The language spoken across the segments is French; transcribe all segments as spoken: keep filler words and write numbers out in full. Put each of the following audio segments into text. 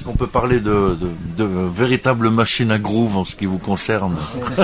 qu'on peut parler de, de, de véritable machine à groove en ce qui vous concerne?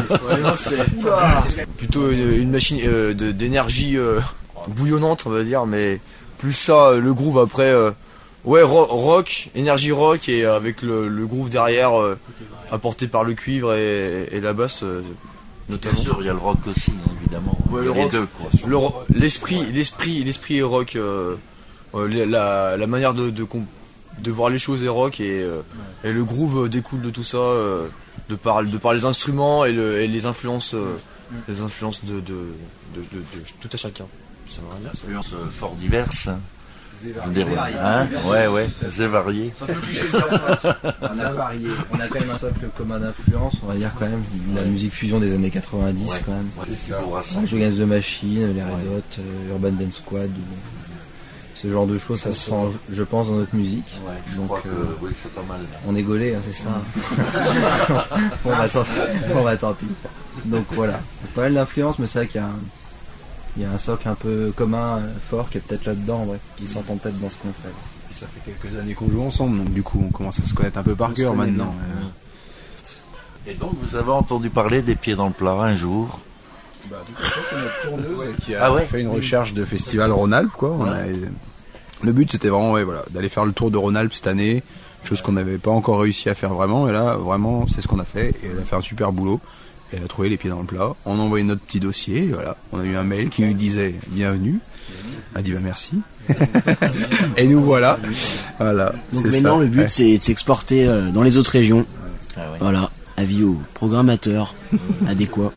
Plutôt une, une machine euh, de, d'énergie euh, bouillonnante, on va dire, mais plus ça, le groove après, euh, ouais, ro- rock, énergie rock, et avec le, le groove derrière, euh, apporté par le cuivre et, et la basse, euh, notamment. Bien sûr, il y a le rock aussi, évidemment. Ouais, il y a le les rock, deux, quoi. le ro- l'esprit, l'esprit, l'esprit est rock. Euh, euh, la, la manière de, de, de voir les choses est rock, et, euh, et le groove découle de tout ça, euh, de par, de par les instruments et, le, et les influences, euh, les influences de, de, de, de, de tout à chacun. Ça va rien dire, ça. Influences euh, fort diverses. Hein. Des variés. Hein ouais, ouais, c'est varié. On a varié. On a quand même un socle commun d'influence, on va dire quand même, la musique fusion des années quatre-vingt-dix, ouais. quand même. Ouais, c'est ça. Rage Against the Machine, les Red Hot, euh, Urban Dance Squad, ce genre de choses, ça se sent, je pense, dans notre musique. Ouais, je donc, crois que euh, oui, c'est pas mal. On est gaulé, hein, c'est ça. on, va tant, on va tant pis. Donc voilà, c'est pas mal d'influence, mais c'est vrai qu'il y a un, il y a un socle un peu commun, euh, fort, qui est peut-être là-dedans, ouais, qui s'entend peut-être dans ce qu'on fait. Et ça fait quelques années qu'on joue ensemble, donc du coup on commence à se connaître un peu par cœur maintenant. Et donc vous avez entendu parler des Pieds dans le plat un jour? Bah, du coup, ça, c'est notre tourneuse qui a ah ouais fait une recherche de festival Rhône-Alpes, quoi. On a, le but c'était vraiment ouais, voilà, d'aller faire le tour de Rhône-Alpes cette année, chose qu'on n'avait pas encore réussi à faire vraiment, et là vraiment c'est ce qu'on a fait, et elle a fait un super boulot. Elle a trouvé les pieds dans le plat. On a envoyé notre petit dossier. Et voilà, on a eu un mail qui lui disait bienvenue. On a dit bah merci. Et nous voilà. Voilà. Donc c'est maintenant ça. le but ouais. c'est de s'exporter euh, dans les autres régions. Ah ouais. Voilà, avis aux programmateurs adéquats.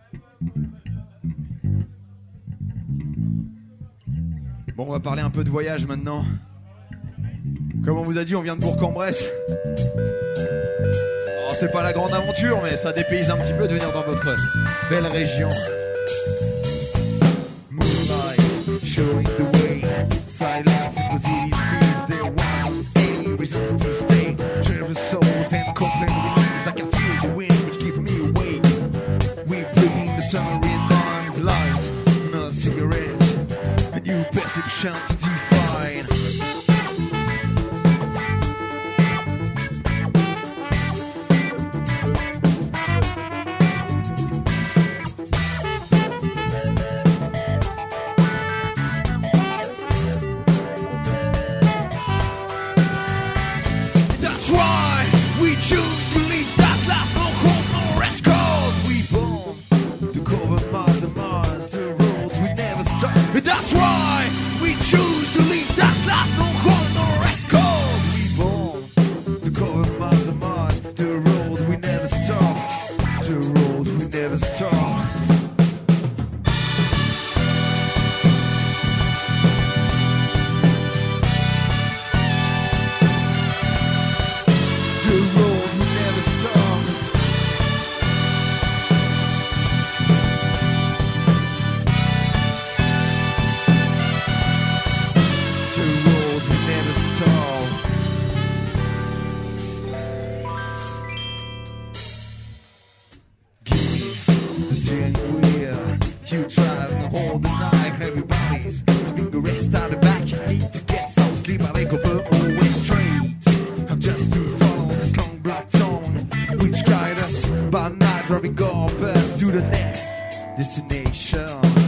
Bon, on va parler un peu de voyage maintenant. Comme on vous a dit, on vient de Bourg-en-Bresse. Oh, c'est pas la grande aventure, mais ça dépayse un petit peu de venir dans votre belle région. Moonlight, showing the way. Silence, because it is peace. There one, any reason to stay. Travel souls and complain release. I can feel the wind which keep me awake. We bring the summer in dawn's light. No cigarette, a new perception to define. Choose to leave that life, no hope, no rest, cause we born to cover miles and miles, the road we never stop. That's why we choose to leave that life, no hope, no rest, cause we born to cover miles and miles, the road we never stop, the road we never stop. The road you drive and hold the knife. Everybody's looking the rest out the back. Need to get some sleep. I wake up always straight. I'm just to follow this long black tone, which guide us by night, driving our bus to the next destination.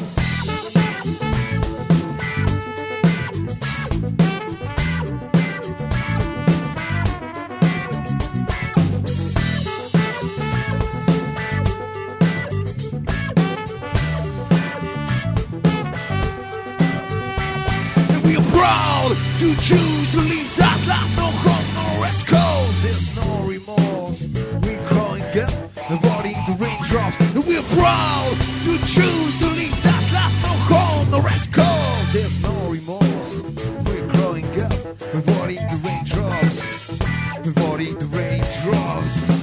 To choose to leave that life, no hope, no rest, cause there's no remorse. We're growing up, avoiding the raindrops. And we're proud to choose to leave that life, no hope, no rest, cause there's no remorse. We're growing up, avoiding the raindrops, avoiding the raindrops.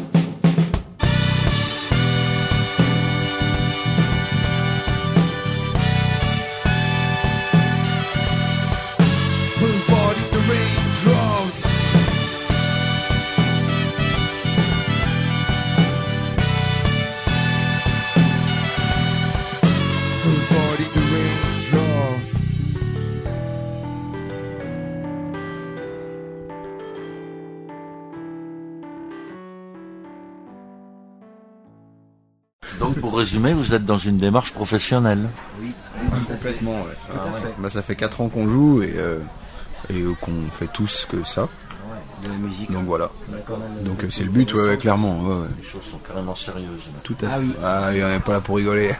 Donc pour résumer, vous êtes dans une démarche professionnelle. Oui, Complètement, ouais. Tout à fait. Bah, ça fait quatre ans qu'on joue et, euh, et euh, qu'on fait tous que ça. Ouais, de la musique. Donc voilà. On a quand même Donc de- euh, c'est le but, ouais, ouais, clairement. Ouais, ouais. Les choses sont carrément sérieuses. Tout à Ah fait. oui. Ah, et on n'est pas là pour rigoler.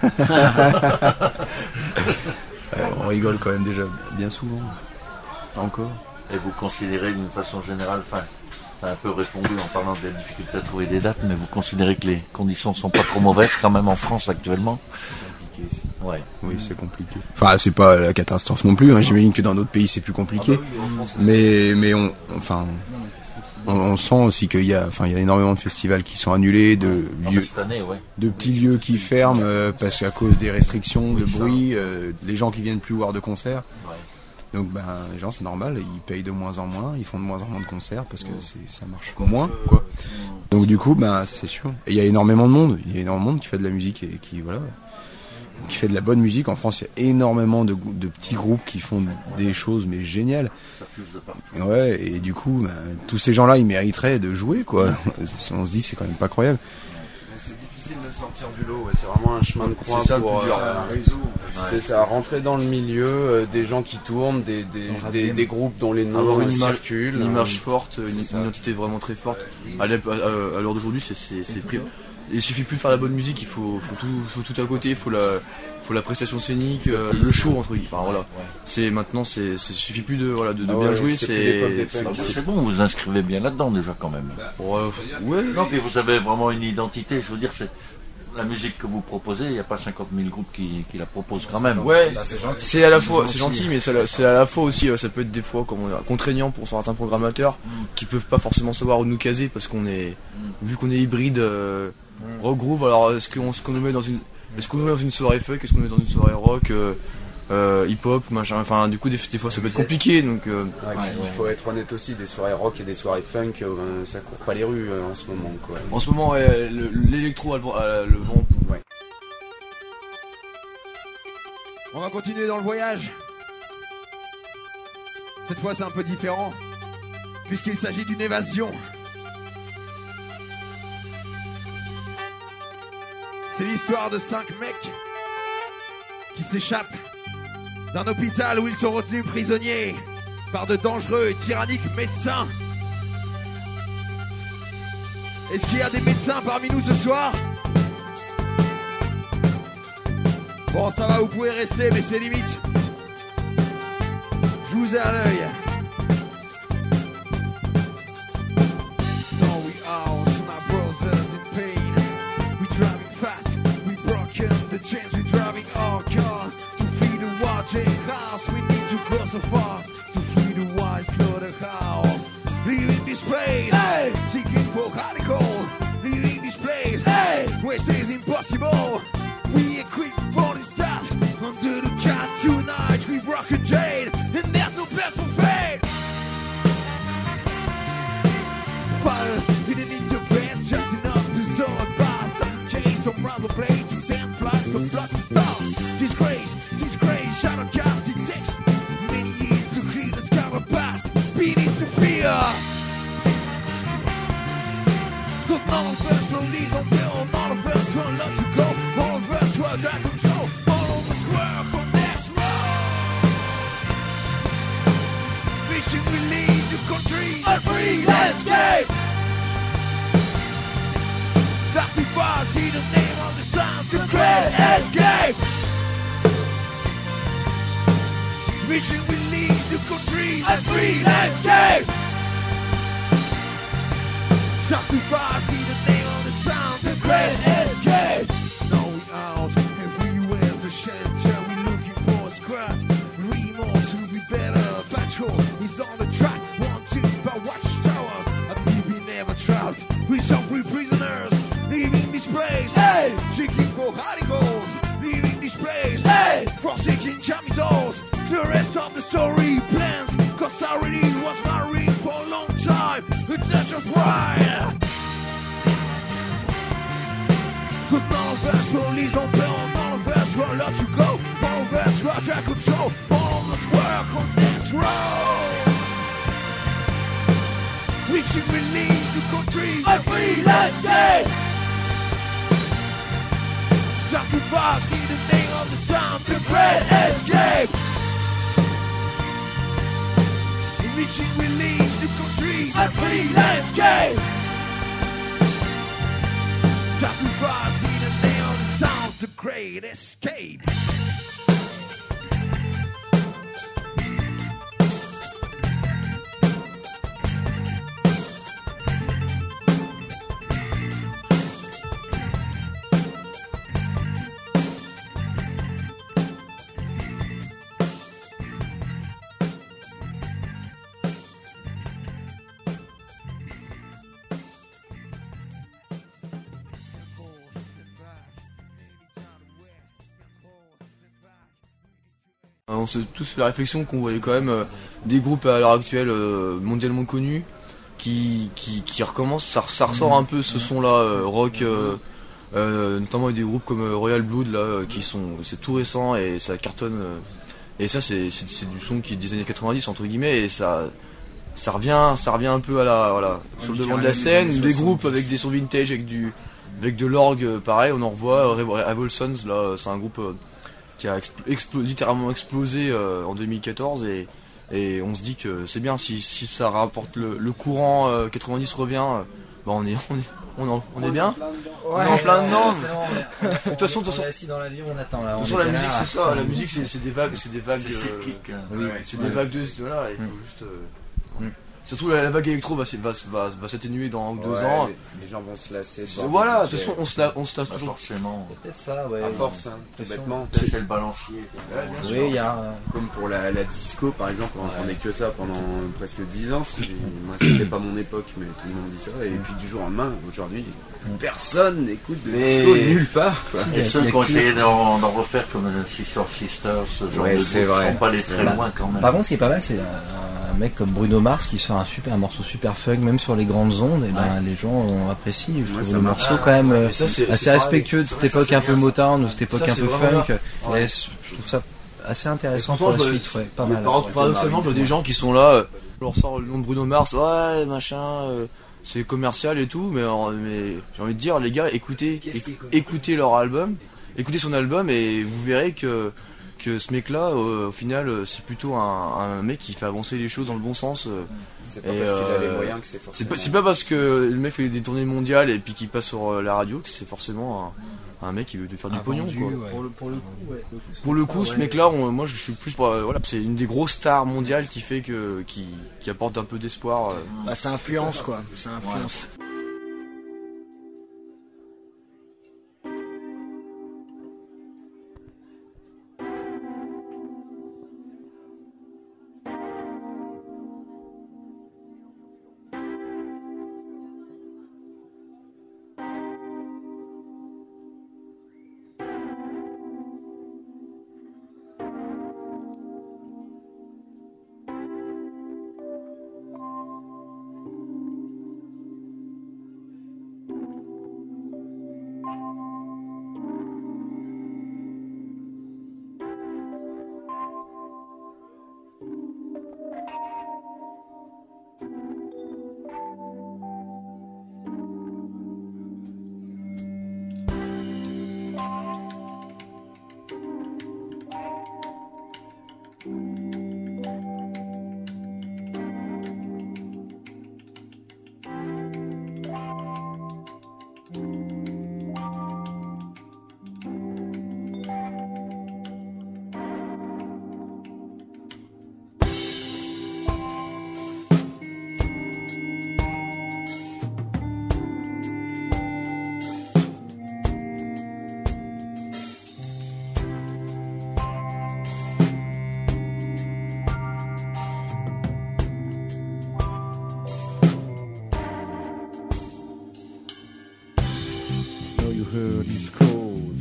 Euh, on rigole quand même déjà bien souvent. Encore. Et vous considérez d'une façon générale, enfin, t'as un peu répondu en parlant des difficultés à trouver des dates, mais vous considérez que les conditions sont pas trop mauvaises quand même en France actuellement? Ouais. Oui, c'est compliqué. Enfin, c'est pas la catastrophe non plus. Hein. J'imagine que dans d'autres pays c'est plus compliqué. Mais, mais on, enfin, on, on sent aussi qu'il y a, enfin, il y a énormément de festivals qui sont annulés, de En lieux, fait, cette année, ouais. de petits lieux qui ferment euh, parce qu'à cause des restrictions, de Oui, ça. bruit, euh, les gens qui viennent plus voir de concerts. Ouais. Donc, ben, les gens, c'est normal, ils payent de moins en moins, ils font de moins en moins de concerts parce que c'est, ça marche moins, quoi. Donc, du coup, ben, c'est sûr. Et il y a énormément de monde, il y a énormément de monde qui fait de la musique et qui, voilà, qui fait de la bonne musique. En France, il y a énormément de, de petits groupes qui font des choses, mais géniales. Ça fuse de partout. Ouais, et du coup, ben, tous ces gens-là, ils mériteraient de jouer, quoi. On se dit, c'est quand même pas croyable. C'est difficile de sortir du lot, ouais. C'est vraiment un chemin de croix C'est ça le pour plus dur. euh, un réseau. en fait. C'est ça, rentrer dans le milieu, euh, des gens qui tournent, des, des, Dans le des, rap des groupes dont les noms Avoir une euh, image, circulent. une image euh, forte, une, c'est ça. une identité vraiment très forte. À l'ép- à- à- à l'heure d'aujourd'hui, c'est c'est c'est pris. Il suffit plus de faire la bonne musique, il faut, faut tout, faut tout à côté, il faut la, faut la prestation scénique, euh, le show entre guillemets. Enfin voilà. C'est maintenant, c'est, c'est suffit plus de, voilà, de, de Ah bien ouais, jouer. c'est plus l'époque des C'est, punks. c'est- C'est bon, vous vous inscrivez bien là-dedans déjà quand même. ouais, ouais. Non, puis vous avez vraiment une identité, je veux dire, c'est la musique que vous proposez, il n'y a pas cinquante mille groupes qui, qui la proposent quand même. Ouais, Bah, c'est gentil. c'est à la fois, c'est gentil, mais c'est à la- c'est à la fois aussi, euh, ça peut être des fois comment dire, contraignant pour certains programmateurs qui peuvent pas forcément savoir où nous caser parce qu'on est, vu qu'on est hybride, euh, rock groove. Alors est-ce qu'on ce qu'on nous met dans une, est-ce qu'on nous met dans une soirée funk, est-ce qu'on nous met dans une soirée rock, euh, euh, hip-hop, machin. Enfin, du coup, des, des fois, ça peut être compliqué. Donc, euh, Ouais, il faut être honnête aussi, des soirées rock et des soirées funk, euh, ça court pas les rues euh, en ce moment, quoi. en ce moment, ouais, le- l'électro a le vent, a le vent en poupe. Ouais. On va continuer dans le voyage. Cette fois, c'est un peu différent, puisqu'il s'agit d'une évasion. C'est l'histoire de cinq mecs qui s'échappent d'un hôpital où ils sont retenus prisonniers par de dangereux et tyranniques médecins. Est-ce qu'il y a des médecins parmi nous ce soir ? Bon, ça va, vous pouvez rester, mais c'est limite. Je vous ai à l'œil. No, we are my brothers in pain. We driving fast, we broken the chains. We driving our car to flee the watching house. We need to go so far to flee the wild slaughterhouse. Leaving this place, hey, seeking for hardcore. Leaving this place, hey, where stays impossible. We equipped for this task. Under the cat tonight, we rock a jade, and there's no best for fate. Fire, we didn't need to bend, just enough to sword past. Chase some rubber blades, and sand flies of blood to stop. Disgrace, disgrace, shadow cast, it takes many years to heal the scar past. Beneath the fear. Cause none of us will leave on bill, none of us will let you go. All of us will take control, all of us work on this road. Reaching relief to country, a free landscape. Sacrifice, heed the name of the sun to create escape. Reaching relief to country, a free landscape. Sacrifice, heed the name of the sound, the great escape. Now we out, everywhere's a shelter. We looking for a scratch. Remorse will be better. Patrol is on the track. One, two, by watchtowers. At least we never trapped. We some free prisoners, leaving this place. Hey, seeking for radicals, leaving this place. Hey, forsaking camisoles. The rest of the story plans. Cause I really was married for a long time. A touch of pride. Cause none of us will leave no bill, none of us will let you go. None of us will take control. All of us work on this road. Reaching relief to countries, a free landscape. Sacrifice in the name of the sound, the great escape. Reaching release, new countries and free landscape. Sacrifice in the name of the sound, the great escape. On s'est tous fait la réflexion qu'on voyait quand même euh, des groupes à l'heure actuelle euh, mondialement connus qui, qui, qui recommencent, ça, ça ressort un peu ce son là, euh, rock, euh, euh, notamment avec des groupes comme euh, Royal Blood là, euh, qui sont, c'est tout récent et ça cartonne. Euh, et ça c'est, c'est, c'est du son qui est des années quatre-vingt-dix entre guillemets et ça, ça revient, ça revient un peu à la, voilà, sur le devant de la scène. Des groupes avec des sons vintage, avec du, avec de l'orgue, euh, pareil, on en revoit. Revol Sons là, c'est un groupe euh, qui a expl- expl- littéralement explosé euh, en deux mille quatorze et, et on se dit que c'est bien si, si ça rapporte le, le courant euh, quatre-vingt-dix revient, euh, bah on est on est on, en, on est bien, on est en plein dedans. De toute façon, de toute façon, assis dans l'avion, on attend là. de toute façon, la musique c'est ça, la musique c'est, c'est des vagues, c'est des vagues, C'est euh, cyclique. hein. oui, Ouais, c'est ouais. des vagues de voilà, il faut Mm. juste. Euh, mm. Surtout la, la vague électro va, va, va, va s'atténuer dans un ou deux Ouais, ans. Les, les gens vont se lasser. de C'est- voir Voilà, de des toute D J. façon on se la, on se lasse Pas toujours. forcément. Peut-être ça, ouais. À force, hein, tout Impression. bêtement. Peut-être c'est le balancier. Ouais, bien sûr. Oui, il y a un... Comme pour la, la disco par exemple, on n'entendait que ça pendant presque dix ans. Si- Moi c'était pas mon époque, mais tout le monde dit ça. Et puis du jour au lendemain, aujourd'hui, personne n'écoute de Mais- disco nulle part. Quoi. Et Il y a- ceux il y a qui ont que- essayé d'en, d'en refaire comme Sister Sisters, ce genre Ouais, de c'est groupes, vrai. sont pas allés C'est très vrai. loin quand même. Par contre, ce qui est pas mal, c'est un, un mec comme Bruno Mars qui sort un super un morceau super funk, même sur les grandes ondes, et ben les gens ont apprécié. Je Ouais, trouve ça le marche. morceau quand même euh, Et ça, c'est- c'est assez pareil. respectueux de Ça, cette ça, époque c'est un peu bien, ça. Motown, de cette époque Ça, un c'est peu vraiment funk. bien. Ouais. Et je trouve ça assez intéressant Pourtant, pour la je- suite, ouais, pas mais mal. par- ouais. Paradoxalement, je vois des gens qui sont là, euh, je leur sors le nom de Bruno Mars, ouais, machin, euh, c'est commercial et tout, mais, euh, mais j'ai envie de dire, les gars, écoutez, éc- écoutez leur album, écoutez son album et vous verrez que, que ce mec-là, euh, au final, euh, c'est plutôt un, un mec qui fait avancer les choses dans le bon sens. euh. C'est pas Et, parce qu'il a les euh, moyens que c'est C'est forcément. pas, c'est pas parce que le mec fait des tournées mondiales et puis qu'il passe sur euh, la radio que c'est forcément un, un mec qui veut te faire du Un pognon, vendu, quoi. ouais. Pour le, pour le coup, ouais. Pour le coup, ce mec-là, on- moi je suis plus pour, euh, voilà, c'est une des grosses stars mondiales qui fait que, qui, qui apporte un peu d'espoir. euh. Bah, ça influence quoi, ça influence. Know you heard these calls.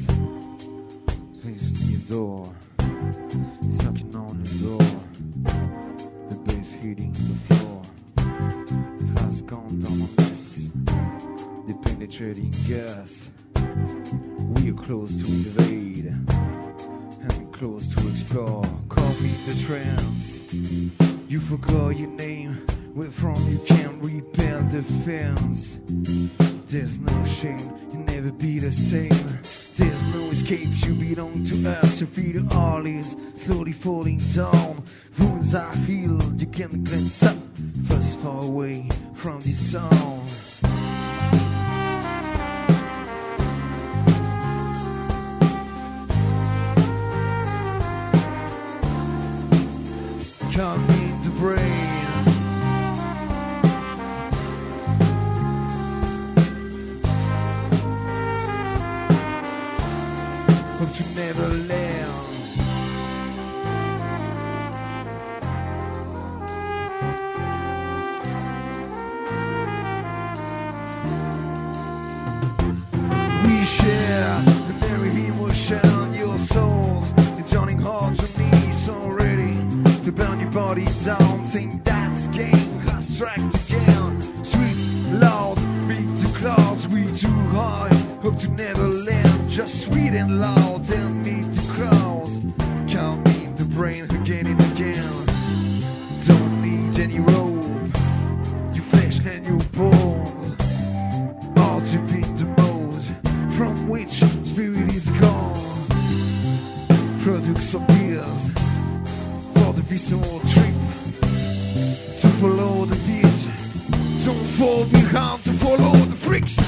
Faces to your door. He's knocking on your door. The bass hitting the floor. It has gone down a mess. The penetrating gas. We are close to invade. And we're close to explore. Call me the trance. You forgot your name. Where from you can't repel the fence. There's no shame, you'll never be the same. There's no escape, you belong to us. Your feet are always slowly falling down. Wounds are healed, you can glance up. First far away from this song. Come in the brain. Hope to never land. We share the very emotion, your souls. It's running hard to me, so ready to burn your body down. Think that's game, has tracked again. Sweet, loud, beat to clouds, we too high. Hope to never land, just sweet and loud and meet the crowd. Count me in the brain again and again. Don't need any rope, your flesh and your bones. All to be the mode from which spirit is gone. Products of beers for the visceral trip. To follow the beat, don't fall behind to follow the freaks.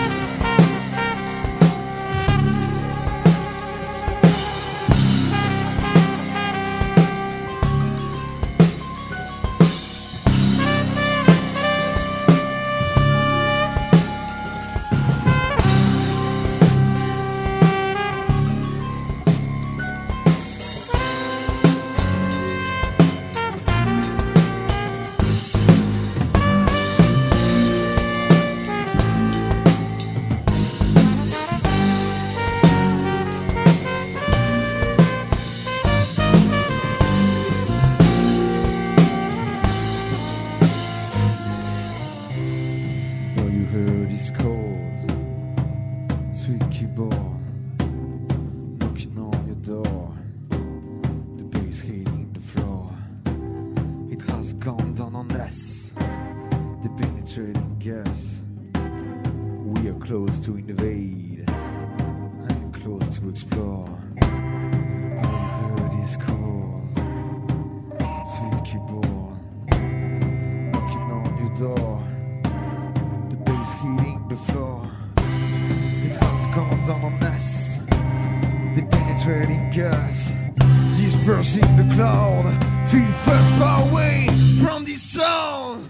Know you heard his calls, sweet keyboard knocking on your door, the bass hitting the floor. It has gone down on us, the penetrating gas. We are close to invade and close to explore. Know you heard his calls, sweet keyboard knocking on your door. Hitting the floor, it has gone down on us. The penetrating gas, dispersing the cloud. Feel first far away from this sound.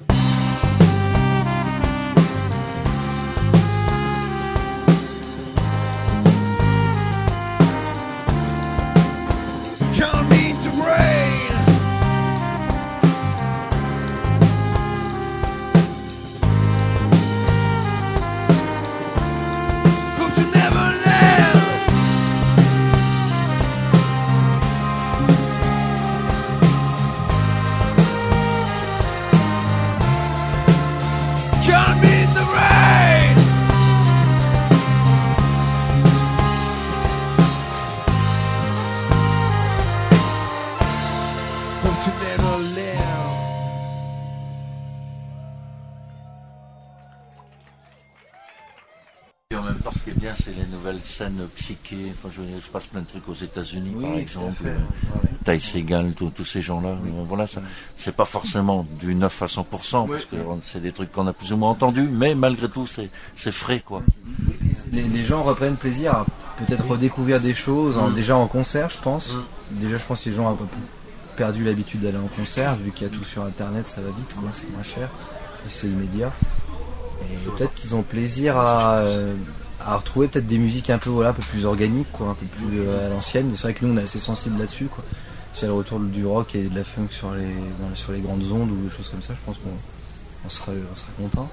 Count me into rain. Et en même temps, ce qui est bien, c'est les nouvelles scènes psychées. Enfin, je veux dire, il se passe plein de trucs aux États-Unis, Oui, par tout à exemple. fait, Euh, ouais. Ty Segall, tous tous ces gens-là. Euh, Voilà, ça, c'est pas forcément du neuf à cent pour cent, parce que euh, c'est des trucs qu'on a plus ou moins entendus, mais malgré tout, c'est, c'est frais, quoi. Les, les gens reprennent plaisir à peut-être redécouvrir des choses, en- Mm. déjà en concert, je pense. Mm. Déjà, je pense que les gens ont un peu perdu l'habitude d'aller en concert, vu qu'il y a tout sur internet, ça va vite, quoi, c'est moins cher et c'est immédiat. Et peut-être qu'ils ont plaisir à, euh, à retrouver peut-être des musiques un peu, voilà, un peu plus organiques, quoi, un peu plus euh, à l'ancienne. Mais c'est vrai que nous, on est assez sensibles là-dessus, quoi. S'il y a le retour du rock et de la funk sur les, dans- sur les grandes ondes ou des choses comme ça, je pense qu'on on sera, on sera content.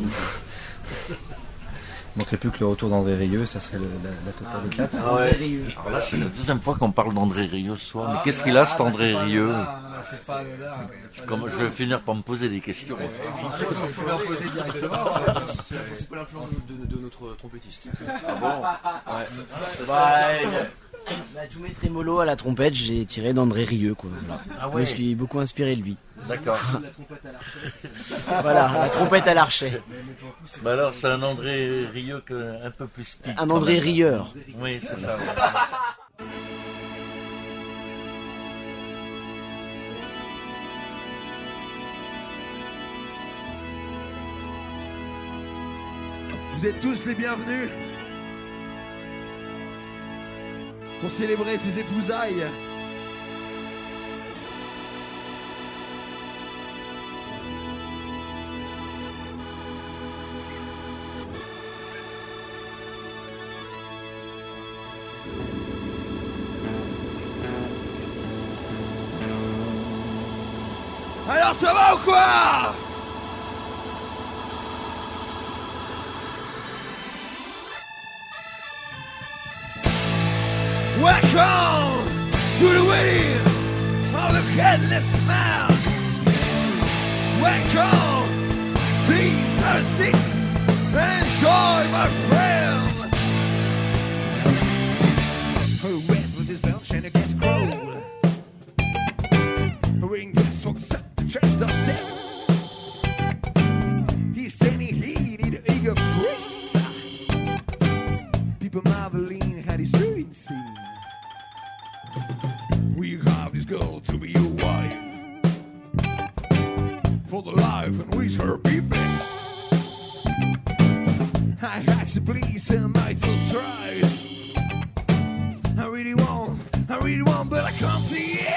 Il manquerait plus que le retour d'André Rieu, ça serait le- la, la totale éclate. Alors là, c'est la deuxième fois qu'on parle d'André Rieu ce soir. Mais qu'est-ce qu'il a, cet André Rieu? Comme je vais finir par me poser des questions. faut leur poser directement. C'est la principale influence de, de notre trompettiste. Ah bon? Ouais. Bah, Bah, tous mes trémolos à la trompette, j'ai tiré d'André Rieu, quoi. Voilà. Ah Je ouais. me suis beaucoup inspiré de lui. D'accord. Voilà, la trompette à l'archet. Bah alors, c'est un André Rieu que, un peu plus speed. Un quand André même. Rieur. Oui, c'est ça. Ouais. Vous êtes tous les bienvenus pour célébrer ces épousailles. Alors ça va ou quoi? Welcome to the wedding of the headless man. Welcome, please have a seat and enjoy, my friend. Who went with his belch and a gas crow? A ring gas walks up the church doorstep. He's standing here, need an eager priest. People marveling at his spirit scene. We have this girl to be your wife for the life and wish her be best. I ask you please and I still tries. I really want, I really want, but I can't see it.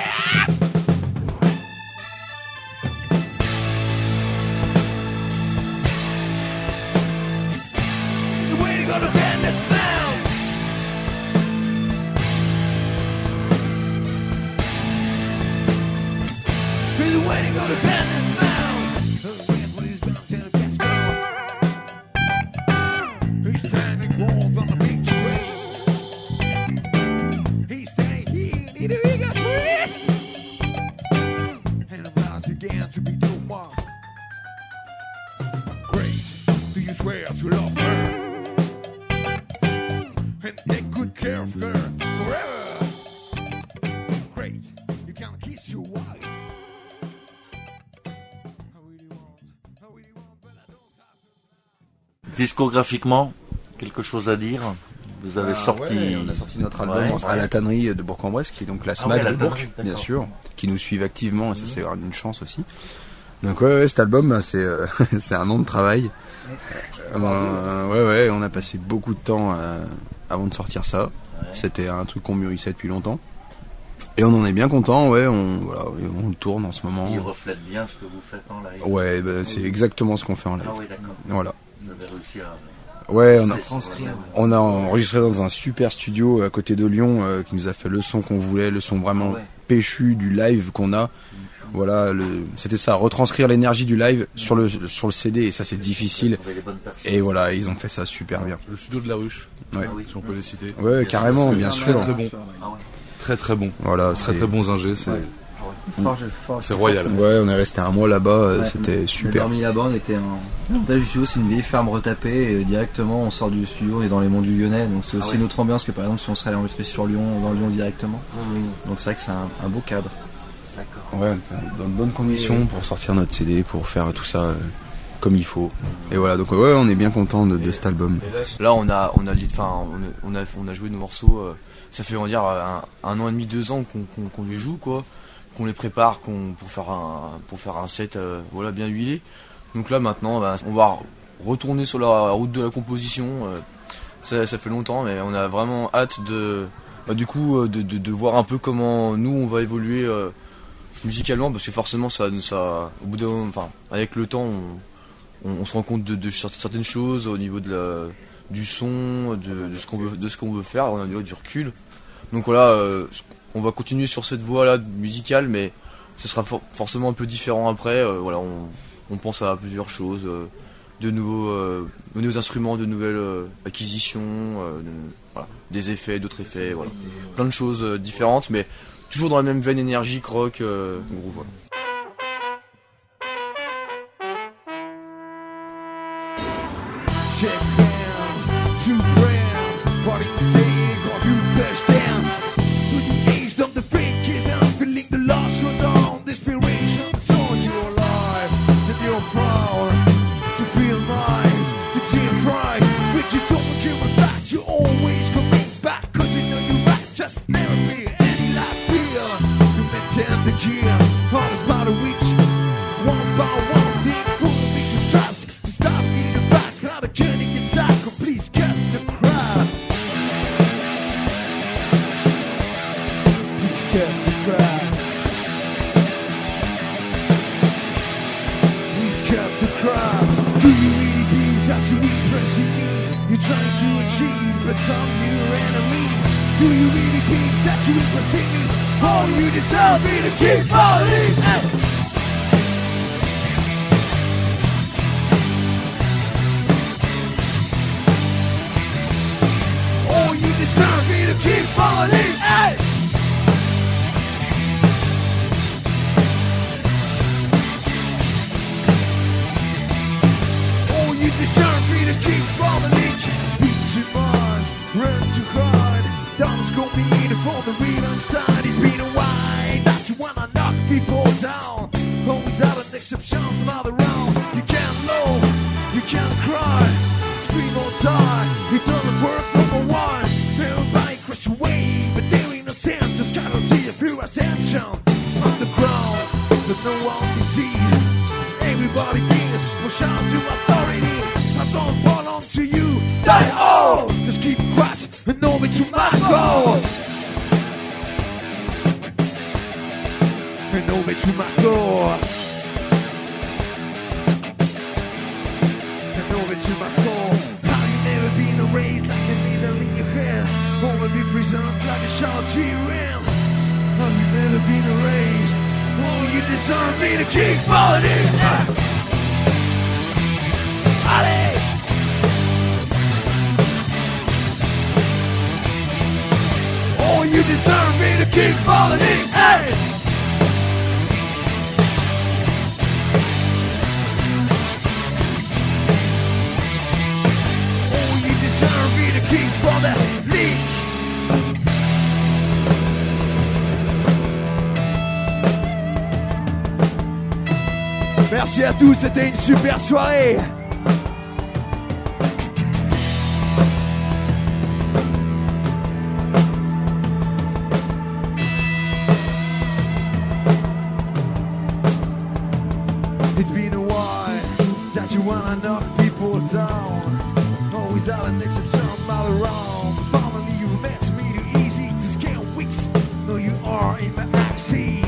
The way to go to bed, let's smell. He's waiting on the band to smell. The wind with his bounce and a gas go. He's standing warm on the big train. He's standing here, need a bigger twist. And the mouse began to be no more. Great, do you swear to love her? And take good care of her forever. Great, you can kiss your wife. Discographiquement, quelque chose à dire? Vous avez Ah, sorti... ouais, on a sorti notre album Ouais, à ouais. la tannerie de Bourg-en-Bresse, qui est donc la Ah SMAD ouais, la de Bourg, tannerie, bien d'accord. sûr, qui nous suivent activement, et ça c'est une chance aussi. Donc ouais, ouais cet album, bah, c'est euh, c'est un an de travail. Euh, ouais, ouais, on a passé beaucoup de temps euh, avant de sortir ça. Ouais. C'était un truc qu'on mûrissait depuis longtemps. Et on en est bien content, ouais, on, voilà, on le tourne en ce moment. Il reflète bien ce que vous faites en live. Ouais, bah, c'est exactement ce qu'on fait en live. Ah oui, d'accord. Voilà. Vous avez réussi à... Ouais, on a, transcrire. on a enregistré dans un super studio à côté de Lyon euh, qui nous a fait le son qu'on voulait, le son vraiment Ah ouais. péchu du live qu'on a. Voilà, le, c'était ça, retranscrire l'énergie du live sur le sur le C D, et ça c'est difficile. Vous avez les bonnes personnes. Et voilà, ils ont fait ça super bien. Le studio de la ruche, Ouais, Ah oui. si on peut les citer. ouais, carrément, bien Très sûr. très bon, Ah ouais. très très bon. Voilà, Très c'est très bons ingés, c'est Fort, j'ai- fort. c'est royal. ouais, on est resté un mois là-bas, euh, Ouais, c'était On a super. dormi là-bas, on était en montage du studio, c'est une vieille ferme retapée, et euh, directement on sort du studio, on est dans les monts du Lyonnais, donc c'est aussi Ah ouais. une autre ambiance que par exemple si on serait allé enregistrer sur Lyon, dans Lyon directement. Oui, Donc c'est vrai que c'est un, un beau cadre. d'accord. Ouais, dans de bonnes conditions pour sortir notre C D, pour faire tout ça euh, comme il faut. Et voilà, donc ouais, on est bien content de, de cet album. Là, on a, on a, enfin, on a, on a joué nos morceaux. euh, ça fait, on va dire, un, un an et demi, deux ans qu'on, qu'on, qu'on les joue, quoi, qu'on les prépare, qu'on pour faire un, pour faire un set, euh, voilà, bien huilé. Donc là, maintenant, bah, on va retourner sur la route de la composition. euh, ça, ça fait longtemps, mais on a vraiment hâte de, bah, du coup, euh, de, de, de voir un peu comment nous on va évoluer euh, musicalement, parce que forcément, ça, ça, au bout d'un moment, enfin, avec le temps, on, on, on se rend compte de, de certaines choses au niveau de la, du son, de, de ce qu'on veut, de ce qu'on veut faire, on a du recul. Donc voilà, euh, on va continuer sur cette voie-là musicale, mais ce sera for- forcément un peu différent après. euh, voilà, on, on pense à plusieurs choses, euh, de nouveaux, euh, de nouveaux instruments, de nouvelles euh, acquisitions, euh, de- voilà, des effets, d'autres effets, voilà, plein de choses euh, différentes, mais toujours dans la même veine énergique, rock, euh, groove. Voilà. Check hands, two friends, party scene, computer touchdown. a journey in tackle, please cut the crowd. Please cut the crowd. Please cut the crowd. Do you really believe that you're impressing me? You're trying to achieve, but I'm your enemy. Do you really believe that you're impressing me? Oh, you deserve me to keep falling. Hey. Oh, you deserve me to keep falling. Hey. Oh, you deserve me to keep falling. Beat too much, run too hard. Don't go me in for the real unstart. It's been a while that you wanna knock people down. Always out an exception, some other round. You can't low, you can't cry, scream or die. It doesn't work, number one. Everybody crash away, but there ain't no sense. Just casualty of pure ascension. Underground, but no one disease. Everybody thinks for shouts to authority. I don't belong to you. Die all, just keep quiet and know me to my goal. And know me to my goal. And know me to my goal. How you never been erased like a needle in your hair? Or be prisoned like a shot to your end. How you never been erased? Oh, you deserve me to keep falling. Allez! Oh, you deserve me to keep falling. Hey! Oh, you deserve me to keep falling. Merci à tous, c'était une super soirée. It's been a while that you wanna knock people down. Always out an exception all around. Finally you met me too easy to scale weeks. No, you are in my vaccine.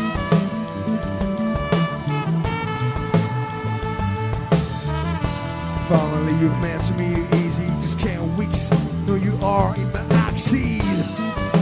Finally you met me too easy to scale weeks. No, you are in my vaccine.